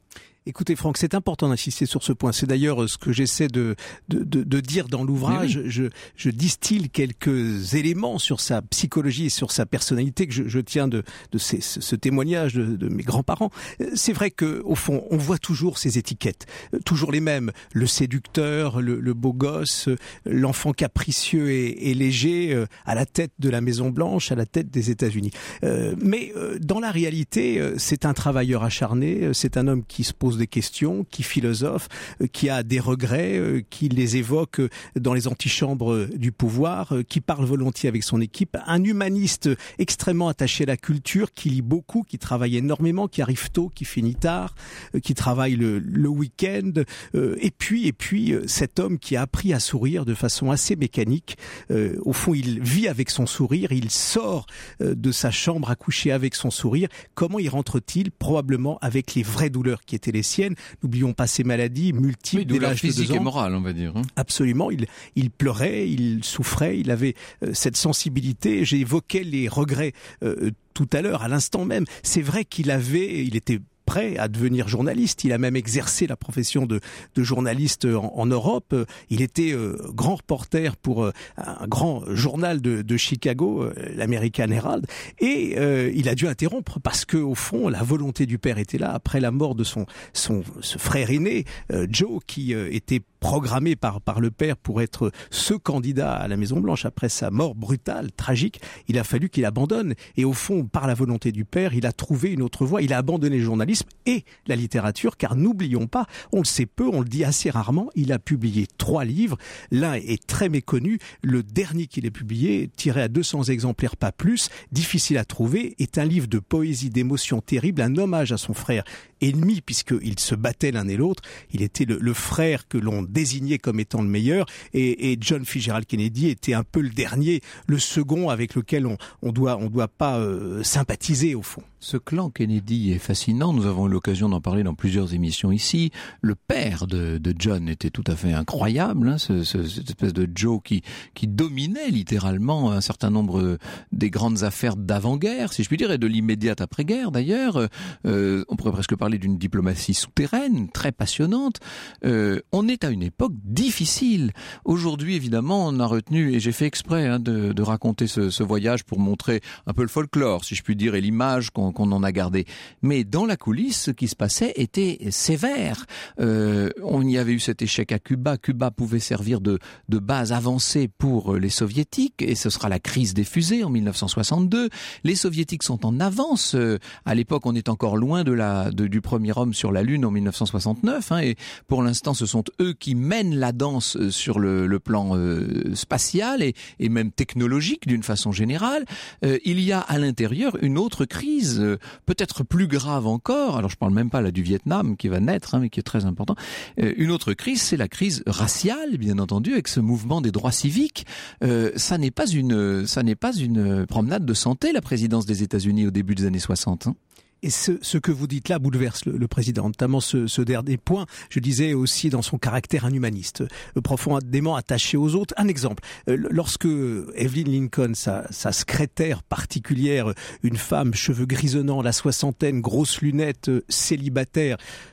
Écoutez Franck, c'est important d'insister sur ce point. C'est d'ailleurs ce que j'essaie de, de, de, de dire dans l'ouvrage. Oui. Je, je distille quelques éléments sur sa psychologie et sur sa personnalité que je, je tiens de, de ces, ce témoignage de, de mes grands-parents. C'est vrai que au fond, on voit toujours ces étiquettes, toujours les mêmes. Le séducteur, le, le beau gosse, l'enfant capricieux et, et léger à la tête de la Maison Blanche, à la tête des États-Unis. Euh, mais euh, dans la réalité, euh, c'est un travailleur acharné, c'est un homme qui se pose des questions, qui philosophe, euh, qui a des regrets, euh, qui les évoque dans les antichambres du pouvoir, euh, qui parle volontiers avec son équipe, un humaniste extrêmement attaché à la culture, qui lit beaucoup, qui travaille énormément, qui arrive tôt, qui finit tard, euh, qui travaille le, le week-end, euh, et puis et puis euh, cet homme qui a appris à sourire de façon assez mécanique. Euh, au fond, il vit avec son sourire, il sort euh, de sa chambre à coucher avec son sourire. Comment y rentre-t-il? Probablement avec les vraies douleurs qui étaient les siennes. N'oublions pas ces maladies multiples. Oui, douleurs physiques et morales, on va dire. Hein. Absolument. Il, il pleurait, il souffrait, il avait euh, cette sensibilité. J'évoquais les regrets euh, tout à l'heure, à l'instant même. C'est vrai qu'il avait, il était prêt à devenir journaliste. Il a même exercé la profession de, de journaliste en, en Europe. Il était euh, grand reporter pour euh, un grand journal de, de Chicago, euh, l'American Herald, et euh, il a dû interrompre parce que au fond, la volonté du père était là. Après la mort de son, son ce frère aîné, euh, Joe, qui euh, était programmé par par le père pour être ce candidat à la Maison Blanche après sa mort brutale, tragique, il a fallu qu'il abandonne. Et au fond, par la volonté du père, il a trouvé une autre voie. Il a abandonné le journalisme et la littérature, car n'oublions pas, on le sait peu, on le dit assez rarement, il a publié trois livres. L'un est très méconnu, le dernier qu'il ait publié, tiré à deux cents exemplaires, pas plus, difficile à trouver, est un livre de poésie, d'émotion terrible, un hommage à son frère ennemi, puisqu'ils se battaient l'un et l'autre. Il était le, le frère que l'on désignait comme étant le meilleur, et, et John Fitzgerald Kennedy était un peu le dernier, le second avec lequel on on doit on doit pas euh, sympathiser au fond. Ce clan Kennedy est fascinant, nous avons eu l'occasion d'en parler dans plusieurs émissions ici. Le père de, de John était tout à fait incroyable, hein, ce, ce, cette espèce de Joe qui, qui dominait littéralement un certain nombre des grandes affaires d'avant-guerre, si je puis dire, et de l'immédiate après-guerre d'ailleurs. Euh, on pourrait presque parler d'une diplomatie souterraine, très passionnante. Euh, on est à une époque difficile. Aujourd'hui, évidemment, on a retenu, et j'ai fait exprès hein, de, de raconter ce, ce voyage pour montrer un peu le folklore, si je puis dire, et l'image qu'on qu'on en a gardé. Mais dans la coulisse, ce qui se passait était sévère. Euh, on y avait eu cet échec à Cuba. Cuba pouvait servir de, de base avancée pour les soviétiques, et ce sera la crise des fusées en mille neuf cent soixante-deux. Les soviétiques sont en avance. Euh, à l'époque, on est encore loin de la, de, du premier homme sur la Lune en mille neuf cent soixante-neuf, hein, et pour l'instant, ce sont eux qui mènent la danse sur le, le plan euh, spatial et, et même technologique d'une façon générale. Euh, il y a à l'intérieur une autre crise, euh, peut-être plus grave encore. Alors je parle même pas là du Vietnam qui va naître, hein, mais qui est très important. Euh, une autre crise, c'est la crise raciale, bien entendu, avec ce mouvement des droits civiques. Euh, ça n'est pas une, ça n'est pas une promenade de santé, la présidence des États-Unis au début des années soixante. Hein. Et ce, ce que vous dites là bouleverse le, le président, notamment ce, ce dernier point. Je disais aussi dans son caractère un humaniste, euh, profondément attaché aux autres. Un exemple, euh, lorsque Evelyn Lincoln, sa, sa secrétaire particulière, une femme, cheveux grisonnants, la soixantaine, grosses lunettes, euh, célibataire,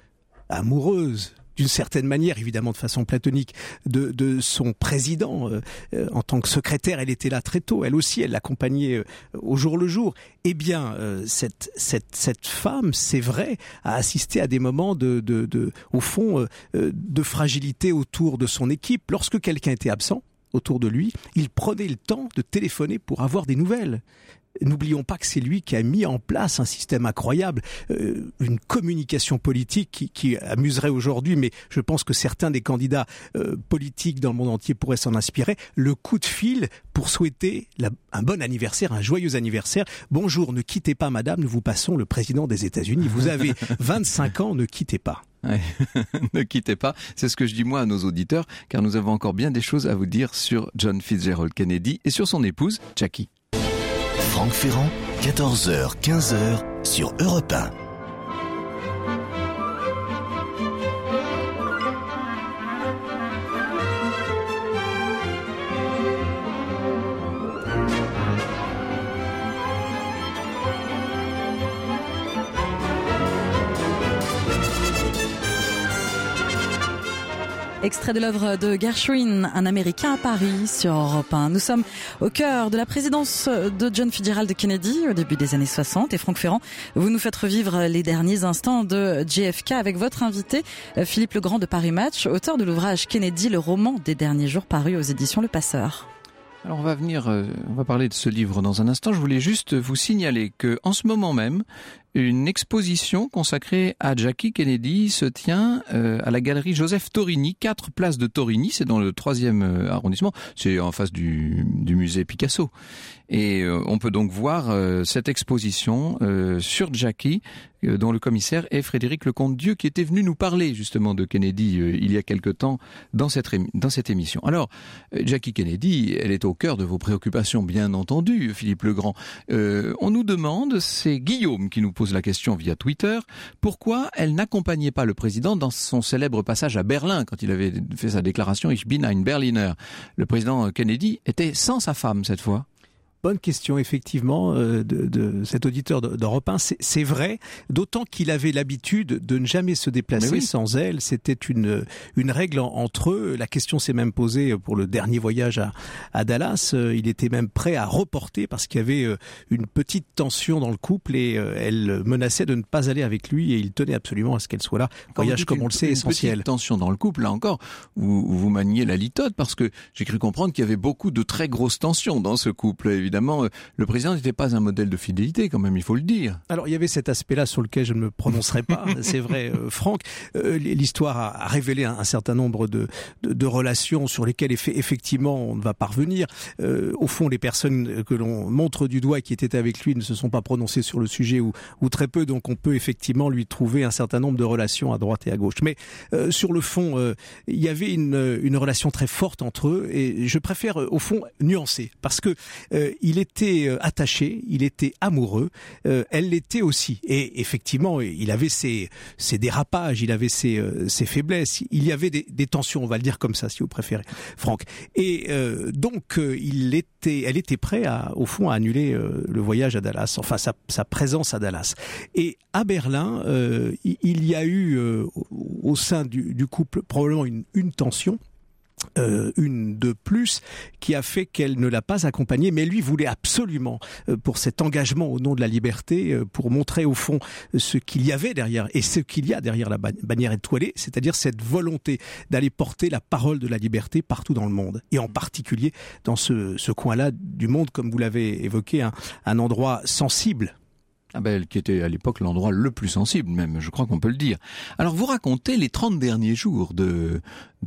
amoureuse, d'une certaine manière, évidemment de façon platonique, de, de son président. Euh, euh, en tant que secrétaire, elle était là très tôt. Elle aussi, elle l'accompagnait euh, au jour le jour. Eh bien, euh, cette, cette, cette femme, c'est vrai, a assisté à des moments de, de, de au fond, euh, de fragilité autour de son équipe. Lorsque quelqu'un était absent autour de lui, il prenait le temps de téléphoner pour avoir des nouvelles. N'oublions pas que c'est lui qui a mis en place un système incroyable, euh, une communication politique qui, qui amuserait aujourd'hui, mais je pense que certains des candidats euh, politiques dans le monde entier pourraient s'en inspirer. Le coup de fil pour souhaiter la, un bon anniversaire, un joyeux anniversaire. Bonjour, ne quittez pas madame, nous vous passons le président des États-Unis. Vous avez vingt-cinq ans, ne quittez pas. Ouais. Ne quittez pas, c'est ce que je dis moi à nos auditeurs, car nous avons encore bien des choses à vous dire sur John Fitzgerald Kennedy et sur son épouse, Jackie. Franck Ferrand, quatorze heures quinze heures sur Europe un. extrait de l'œuvre de Gershwin, Un Américain à Paris, sur Europe un. Nous sommes au cœur de la présidence de John Fitzgerald Kennedy au début des années soixante. Et Franck Ferrand, vous nous faites revivre les derniers instants de J F K avec votre invité, Philippe Legrand de Paris Match, auteur de l'ouvrage Kennedy, le roman des derniers jours, paru aux éditions Le Passeur. Alors on va venir, euh, on va parler de ce livre dans un instant. Je voulais juste vous signaler que en ce moment même, une exposition consacrée à Jackie Kennedy se tient euh, à la galerie Joseph Torini, quatre places de Torini, c'est dans le troisième euh, arrondissement, c'est en face du, du musée Picasso. Et euh, on peut donc voir euh, cette exposition euh, sur Jackie, euh, dont le commissaire est Frédéric Lecomte-Dieu, qui était venu nous parler justement de Kennedy euh, il y a quelque temps dans cette, dans cette émission. Alors, euh, Jackie Kennedy, elle est au cœur de vos préoccupations, bien entendu, Philippe Legrand. Euh, on nous demande, c'est Guillaume qui nous pose la question via Twitter, pourquoi elle n'accompagnait pas le président dans son célèbre passage à Berlin, quand il avait fait sa déclaration « Ich bin ein Berliner ». Le président Kennedy était sans sa femme cette fois. Bonne question, effectivement, euh, de, de cet auditeur d'Europe un. C'est, c'est vrai, d'autant qu'il avait l'habitude de ne jamais se déplacer oui. sans elle. C'était une, une règle en, entre eux. La question s'est même posée pour le dernier voyage à, à Dallas. Il était même prêt à reporter parce qu'il y avait une petite tension dans le couple et elle menaçait de ne pas aller avec lui et il tenait absolument à ce qu'elle soit là. Quand voyage, comme on le sait, une essentiel. Petite tension dans le couple, là encore, vous, vous maniez la litote parce que j'ai cru comprendre qu'il y avait beaucoup de très grosses tensions dans ce couple, évidemment. Évidemment, le président n'était pas un modèle de fidélité, quand même, il faut le dire. Alors, il y avait cet aspect-là sur lequel je ne me prononcerai pas, c'est vrai, euh, Franck. Euh, l'histoire a, a révélé un, un certain nombre de, de, de relations sur lesquelles, effectivement, on ne va pas revenir. Euh, au fond, les personnes que l'on montre du doigt qui étaient avec lui ne se sont pas prononcées sur le sujet ou, ou très peu, donc on peut effectivement lui trouver un certain nombre de relations à droite et à gauche. Mais euh, sur le fond, euh, il y avait une, une relation très forte entre eux et je préfère, au fond, nuancer parce que euh, il était attaché, il était amoureux, euh, elle l'était aussi. Et effectivement, il avait ses, ses dérapages, il avait ses, euh, ses faiblesses, il y avait des, des tensions, on va le dire comme ça, si vous préférez, Franck. Et euh, donc, euh, il était, elle était prête, à, au fond, à annuler euh, le voyage à Dallas, enfin sa, sa présence à Dallas. Et à Berlin, euh, il y a eu euh, au sein du, du couple probablement une, une tension. Euh, une de plus qui a fait qu'elle ne l'a pas accompagnée, mais lui voulait absolument euh, pour cet engagement au nom de la liberté, euh, pour montrer au fond ce qu'il y avait derrière et ce qu'il y a derrière la bannière étoilée, c'est-à-dire cette volonté d'aller porter la parole de la liberté partout dans le monde et en particulier dans ce, ce coin-là du monde, comme vous l'avez évoqué, un, un endroit sensible. Ah ben, qui était à l'époque l'endroit le plus sensible même, je crois qu'on peut le dire. Alors vous racontez les trente derniers jours de,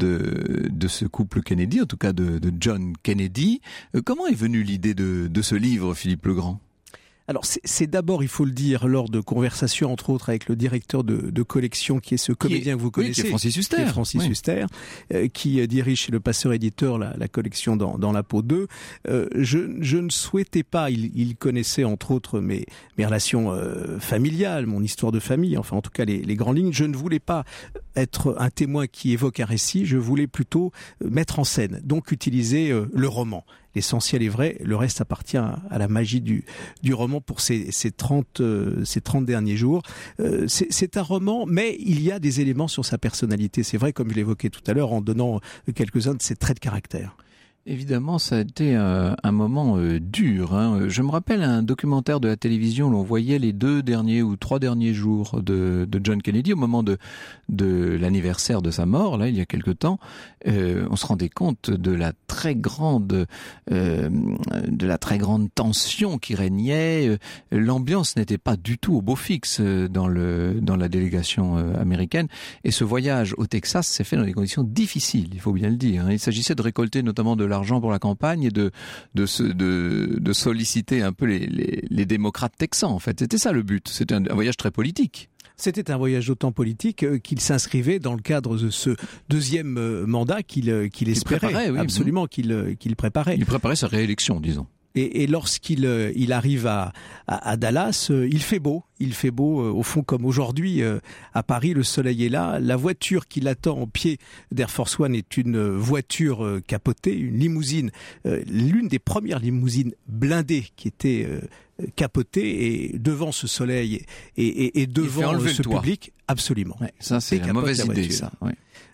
de, de ce couple Kennedy, en tout cas de, de John Kennedy. Euh, comment est venue l'idée de, de ce livre, Philippe Legrand ? Alors c'est, c'est d'abord, il faut le dire, lors de conversations entre autres avec le directeur de, de collection qui est ce comédien est, que vous connaissez, oui, qui est Francis Huster, qui, est Francis oui. Huster, euh, qui dirige chez Le Passeur éditeur la, la collection dans, dans la peau deux. Euh, je, je ne souhaitais pas, il, il connaissait entre autres mes, mes relations euh, familiales, mon histoire de famille, enfin en tout cas les, les grandes lignes. Je ne voulais pas être un témoin qui évoque un récit, je voulais plutôt mettre en scène, donc utiliser euh, le roman. L'essentiel est vrai, le reste appartient à la magie du, du roman pour ces, ces, trente, euh, ces trente derniers jours. Euh, c'est, c'est un roman, mais il y a des éléments sur sa personnalité. C'est vrai, comme je l'évoquais tout à l'heure, en donnant quelques-uns de ses traits de caractère. Évidemment, ça a été euh, un moment euh, dur. Hein. Je me rappelle un documentaire de la télévision où l'on voyait les deux derniers ou trois derniers jours de, de John Kennedy au moment de, de l'anniversaire de sa mort, là, il y a quelque temps. Euh, on se rendait compte de la très grande, euh, de la très grande tension qui régnait. L'ambiance n'était pas du tout au beau fixe dans le dans la délégation américaine. Et ce voyage au Texas s'est fait dans des conditions difficiles, il faut bien le dire. Il s'agissait de récolter notamment de l'argent pour la campagne et de de de, de solliciter un peu les, les les démocrates texans. En fait, c'était ça le but. C'était un, un voyage très politique. C'était un voyage d'autant politique qu'il s'inscrivait dans le cadre de ce deuxième mandat qu'il, qu'il espérait, qu'il préparait, oui, absolument, qu'il, qu'il préparait. Il préparait sa réélection, disons. Et, et lorsqu'il il arrive à, à, à Dallas, il fait beau. Il fait beau, au fond, comme aujourd'hui, à Paris, le soleil est là. La voiture qui l'attend au pied d'Air Force One est une voiture capotée, une limousine, l'une des premières limousines blindées qui était capotée, et devant ce soleil et, et, et devant ce public, absolument. Ouais, ça, c'est la mauvaise idée, ça. Ouais.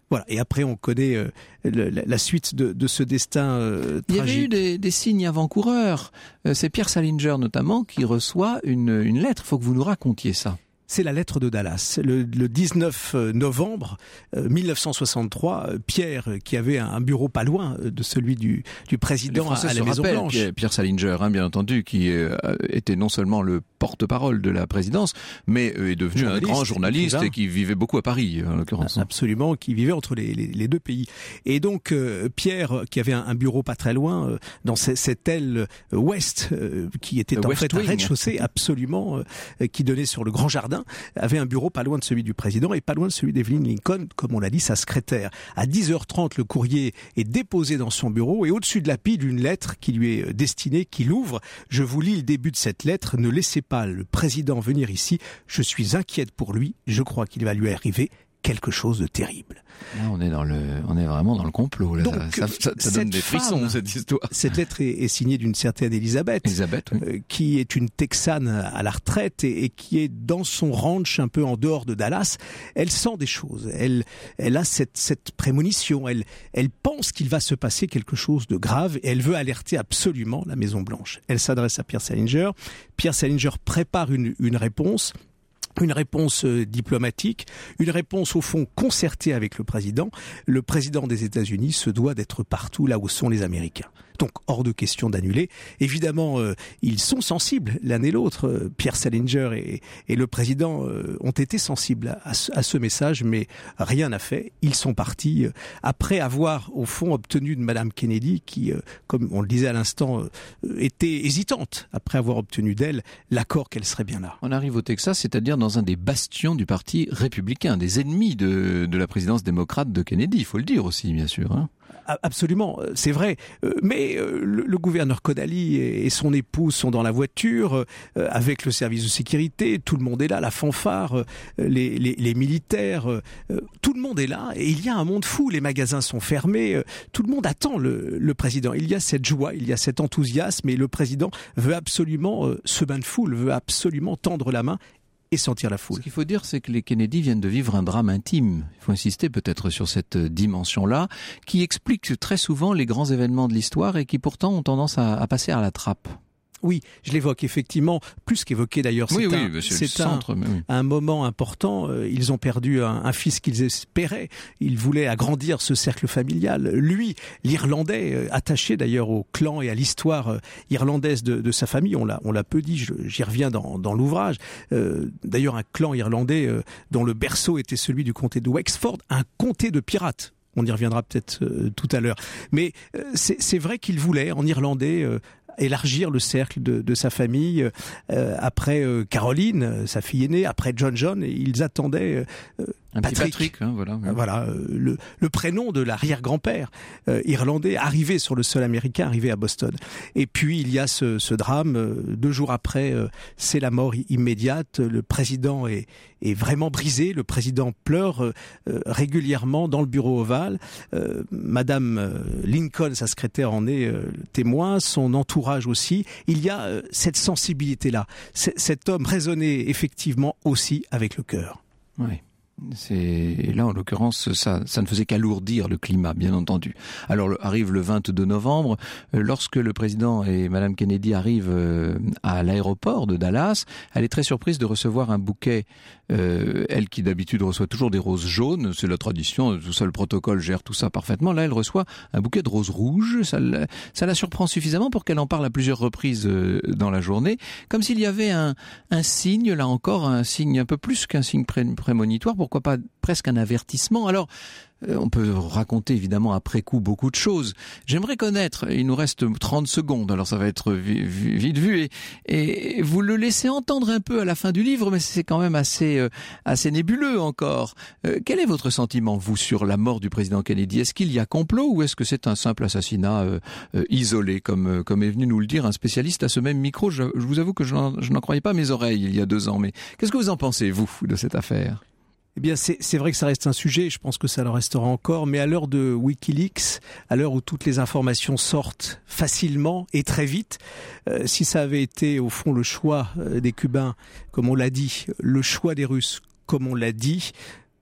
Voilà. Et après, on connaît euh, le, la suite de, de ce destin euh, tragique. Il y avait eu des, des signes avant-coureurs. Euh, c'est Pierre Salinger notamment qui reçoit une, une lettre. Il faut que vous nous racontiez ça. C'est la lettre de Dallas. Le, le dix-neuf novembre euh, mille neuf cent soixante-trois, Pierre, qui avait un, un bureau pas loin de celui du, du président à, à la Maison Blanche. Pierre, Pierre Salinger, hein, bien entendu, qui euh, était non seulement le porte-parole de la présidence, mais euh, est devenu un grand journaliste et qui vivait beaucoup à Paris, en l'occurrence. Absolument, qui vivait entre les, les, les deux pays. Et donc euh, Pierre, qui avait un, un bureau pas très loin, euh, dans cette, cette aile ouest, euh, qui était Le en West fait Wing. un rez-de-chaussée absolument, euh, qui donnait sur le grand jardin, avait un bureau pas loin de celui du président et pas loin de celui d'Evelyn Lincoln, comme on l'a dit, sa secrétaire. À dix heures trente, le courrier est déposé dans son bureau et au-dessus de la pile, une lettre qui lui est destinée, qu'il ouvre. Je vous lis le début de cette lettre. Ne laissez pas le président venir ici. Je suis inquiète pour lui. Je crois qu'il va lui arriver quelque chose de terrible. Là, on est dans le, on est vraiment dans le complot. Là. Donc, ça, ça, ça donne des frissons, femme, cette histoire. Cette lettre est, est signée d'une certaine Elisabeth, Elisabeth oui. euh, qui est une Texane à la retraite et, et qui est dans son ranch un peu en dehors de Dallas. Elle sent des choses. Elle, elle a cette, cette prémonition. Elle, elle pense qu'il va se passer quelque chose de grave et elle veut alerter absolument la Maison Blanche. Elle s'adresse à Pierre Salinger. Pierre Salinger prépare une, une réponse. Une réponse euh, diplomatique, une réponse au fond concertée avec le président. Le président des États-Unis se doit d'être partout là où sont les Américains. Donc hors de question d'annuler. Évidemment, euh, ils sont sensibles l'un et l'autre. Euh, Pierre Salinger et, et le président euh, ont été sensibles à, à ce message, mais rien n'a fait. Ils sont partis euh, après avoir au fond obtenu de Madame Kennedy, qui, euh, comme on le disait à l'instant, euh, était hésitante après avoir obtenu d'elle l'accord qu'elle serait bien là. On arrive au Texas, c'est-à-dire dans un des bastions du parti républicain, des ennemis de, de la présidence démocrate de Kennedy, il faut le dire aussi, bien sûr. Hein. Absolument, c'est vrai. Mais le, le gouverneur Connally et son épouse sont dans la voiture avec le service de sécurité. Tout le monde est là, la fanfare, les, les, les militaires. Tout le monde est là et il y a un monde fou. Les magasins sont fermés. Tout le monde attend le, le président. Il y a cette joie, il y a cet enthousiasme et le président veut absolument ce bain de foule, veut absolument tendre la main et sentir la foule. Ce qu'il faut dire, c'est que les Kennedy viennent de vivre un drame intime. Il faut insister peut-être sur cette dimension-là, qui explique très souvent les grands événements de l'histoire et qui pourtant ont tendance à, à passer à la trappe. Oui, je l'évoque effectivement, plus qu'évoqué d'ailleurs. C'est, oui, un, oui, c'est un, centre, oui. un moment important. Ils ont perdu un, un fils qu'ils espéraient. Ils voulaient agrandir ce cercle familial. Lui, l'Irlandais, attaché d'ailleurs au clan et à l'histoire irlandaise de, de sa famille, on l'a, on l'a peu dit, je, j'y reviens dans, dans l'ouvrage. Euh, d'ailleurs, un clan irlandais euh, dont le berceau était celui du comté de Wexford, un comté de pirates. On y reviendra peut-être euh, tout à l'heure. Mais euh, c'est, c'est vrai qu'il voulait, en irlandais, euh, élargir le cercle de, de sa famille. Euh, après euh, Caroline, sa fille aînée, après John John, ils attendaient euh, un Patrick, petit Patrick, hein, voilà. Euh, voilà euh, le, le prénom de l'arrière-grand-père euh, irlandais arrivé sur le sol américain, arrivé à Boston. Et puis il y a ce, ce drame. Euh, deux jours après, euh, c'est la mort immédiate. Le président est, est vraiment brisé. Le président pleure euh, régulièrement dans le bureau ovale. Euh, Madame euh, Lincoln, sa secrétaire, en est euh, témoin. Son entourage aussi. Il y a euh, cette sensibilité-là. C- cet homme raisonnait effectivement aussi avec le cœur. Oui. C'est et là en l'occurrence ça ça ne faisait qu'alourdir le climat, bien entendu. Alors le, arrive le vingt-deux novembre, euh, lorsque le président et Madame Kennedy arrivent euh, à l'aéroport de Dallas, elle est très surprise de recevoir un bouquet. Euh, elle qui d'habitude reçoit toujours des roses jaunes, c'est la tradition, tout ça, le protocole gère tout ça parfaitement. Là, elle reçoit un bouquet de roses rouges. Ça, ça la surprend suffisamment pour qu'elle en parle à plusieurs reprises euh, dans la journée, comme s'il y avait un, un signe, là encore, un signe un peu plus qu'un signe pré- prémonitoire. Pourquoi pas presque un avertissement. Alors, euh, on peut raconter évidemment après coup beaucoup de choses. J'aimerais connaître, il nous reste trente secondes, alors ça va être vi- vi- vite vu, et, et vous le laissez entendre un peu à la fin du livre, mais c'est quand même assez, euh, assez nébuleux encore. Euh, quel est votre sentiment, vous, sur la mort du président Kennedy ? Est-ce qu'il y a complot ou est-ce que c'est un simple assassinat euh, euh, isolé, comme, euh, comme est venu nous le dire un spécialiste à ce même micro ? Je, je vous avoue que je n'en, je n'en croyais pas mes oreilles il y a deux ans, mais qu'est-ce que vous en pensez, vous, de cette affaire ? Eh bien, c'est, c'est vrai que ça reste un sujet, je pense que ça le restera encore, mais à l'heure de Wikileaks, à l'heure où toutes les informations sortent facilement et très vite, euh, si ça avait été au fond le choix euh, des Cubains, comme on l'a dit, le choix des Russes, comme on l'a dit,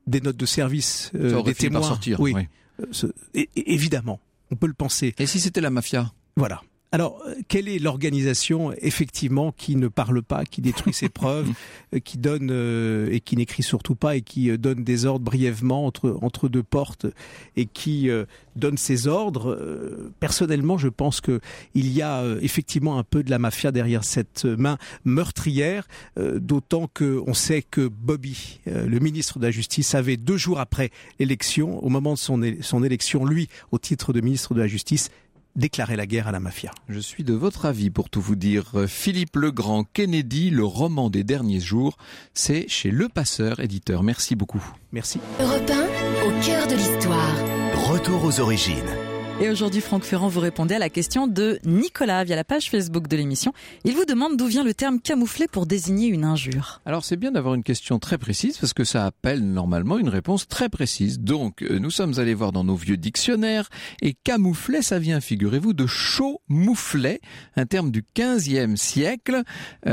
des notes de service, euh, des témoins. Sortir, oui, oui. Euh, ce, et, et, évidemment, on peut le penser. Et si c'était la mafia ? Voilà. Alors, quelle est l'organisation, effectivement, qui ne parle pas, qui détruit ses preuves, qui donne euh, et qui n'écrit surtout pas et qui euh, donne des ordres brièvement entre entre deux portes et qui euh, donne ses ordres euh, Personnellement, je pense que il y a euh, effectivement un peu de la mafia derrière cette main meurtrière, euh, d'autant que on sait que Bobby, euh, le ministre de la Justice, avait deux jours après l'élection, au moment de son é- son élection, lui, au titre de ministre de la Justice, déclarer la guerre à la mafia. Je suis de votre avis pour tout vous dire. Philippe Legrand, Kennedy, le roman des derniers jours, c'est chez Le Passeur, éditeur. Merci beaucoup. Merci. Europe un, au cœur de l'histoire. Retour aux origines. Et aujourd'hui, Franck Ferrand, vous répondez à la question de Nicolas via la page Facebook de l'émission. Il vous demande d'où vient le terme camouflé pour désigner une injure. Alors c'est bien d'avoir une question très précise parce que ça appelle normalement une réponse très précise. Donc nous sommes allés voir dans nos vieux dictionnaires et camouflet, ça vient, figurez-vous, de chaud mouflet, un terme du quinzième siècle.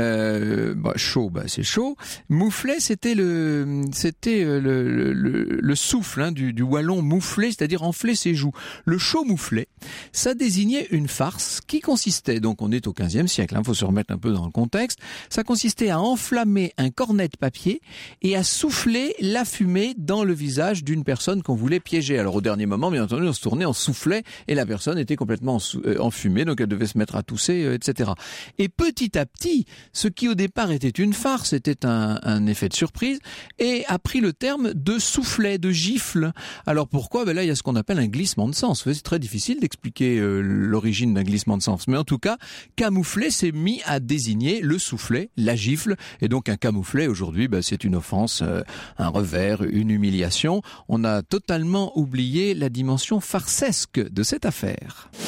Euh, bah, chaud, bah, c'est chaud. Mouflet, c'était le, c'était le, le, le, le souffle hein, du, du wallon moufler, c'est-à-dire enfler ses joues. Le chaud mouflet, ça désignait une farce qui consistait, donc on est au quinzième siècle, il hein, faut se remettre un peu dans le contexte, ça consistait à enflammer un cornet de papier et à souffler la fumée dans le visage d'une personne qu'on voulait piéger. Alors au dernier moment, bien entendu, on se tournait, on soufflait et la personne était complètement enfumée, donc elle devait se mettre à tousser, et cetera. Et petit à petit, ce qui au départ était une farce, était un, un effet de surprise, et a pris le terme de soufflet, de gifle. Alors pourquoi ? Ben là, il y a ce qu'on appelle un glissement de sens. C'est très difficile d'expliquer euh, l'origine d'un glissement de sens. Mais en tout cas, camouflet s'est mis à désigner le soufflet, la gifle. Et donc un camouflet, aujourd'hui, bah, c'est une offense, euh, un revers, une humiliation. On a totalement oublié la dimension farcesque de cette affaire.